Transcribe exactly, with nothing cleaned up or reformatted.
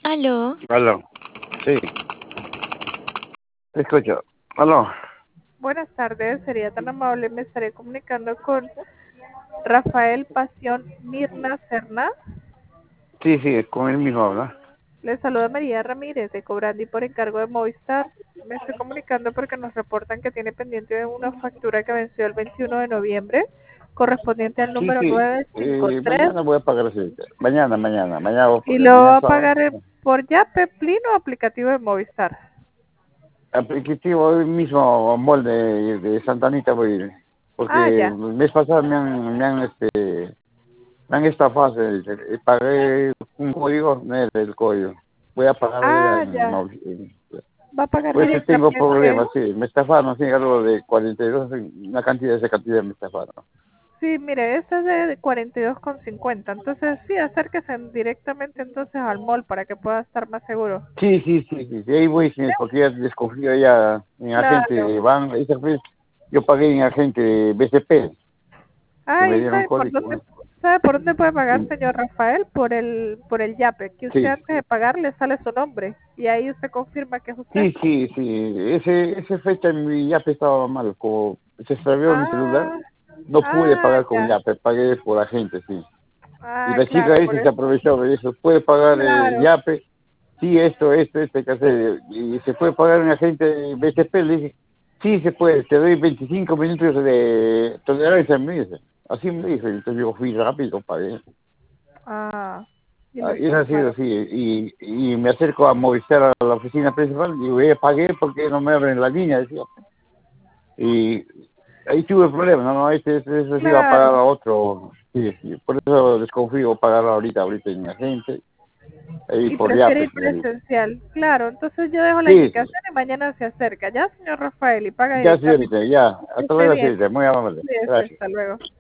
Aló. Aló. Sí, te escucho. Aló. Buenas tardes, sería tan amable, me estaré comunicando con Rafael Pasión Mirna Serna. Sí, sí, con él mismo habla. Le saluda María Ramírez de Cobrandi por encargo de Movistar. Me estoy comunicando porque nos reportan que tiene pendiente una factura que venció el veintiuno de noviembre, correspondiente al Sí, número sí. nueve cinco Eh, tres. mañana voy a pagar ese. Mañana, mañana, mañana voy a Y pagar. lo Mañana va a sábado. pagar eh, por Yape, Plin o aplicativo de Movistar. Aplicativo hoy mismo, molde de, de Santa Anita voy a ir. Ah, Porque el ya. mes pasado me han, me han, este, me han estafado. eh, eh, Pagué un código, no era el código. Voy a pagar allá Ah, en, ya. Mau- en- Va a pagar Pues sí tengo directamente. problemas, sí. Me estafaron, sí, algo de cuarenta y dos, una cantidad de esa cantidad me estafaron. Sí, mire, esta es de cuarenta y dos con cincuenta. Entonces, sí, acérquese directamente entonces al mall para que pueda estar más seguro. Sí, sí, sí, sí, sí, ahí voy, sí, porque ya desconfío ya en agente Claro. de Ban, esa vez yo pagué en agente de B C P, que me Ay, dieron ¿sabe por código, dónde, ¿no? sabe por dónde puede pagar, Y- señor Rafael? Por el, por el Yape, que usted Sí, antes de pagar le sale su nombre y ahí usted confirma que es usted. sí, sí, sí, ese, esa fecha mi Yape estaba mal, como se extravió mi celular, Ah, no pude ah, pagar con ya. Yape, pagué por agente, sí. Y Ah, la chica claro, ahí por se eso. aprovechó, me dijo, puede pagar eh, Claro. Yape, sí, esto, esto, esto hay que hacer, y se puede pagar en agente de B C P, le dije, sí, se puede, te doy veinticinco minutos de tolerancia, me dice. Así me dijo, entonces yo fui rápido, pagué. Ah, y lo Ah, y es así, estafaron. así, y, y me acerco a Movistar a la oficina principal, y digo, ya pagué porque no me abren la línea, decía. Y ahí tuve problemas, no, no, este, este, eso sí iba a pagar Claro. a otro, sí, sí, por eso desconfío pagar ahorita, ahorita en agente, ahí Y por prefiere Yape, ir señorita. presencial. Claro, entonces yo dejo la Sí, sí, indicación y mañana se acerca. Ya, señor Rafael, y paga ya directamente. señorita, ya, Que hasta esté luego bien. señorita, muy amable, Cuídese, gracias. hasta luego.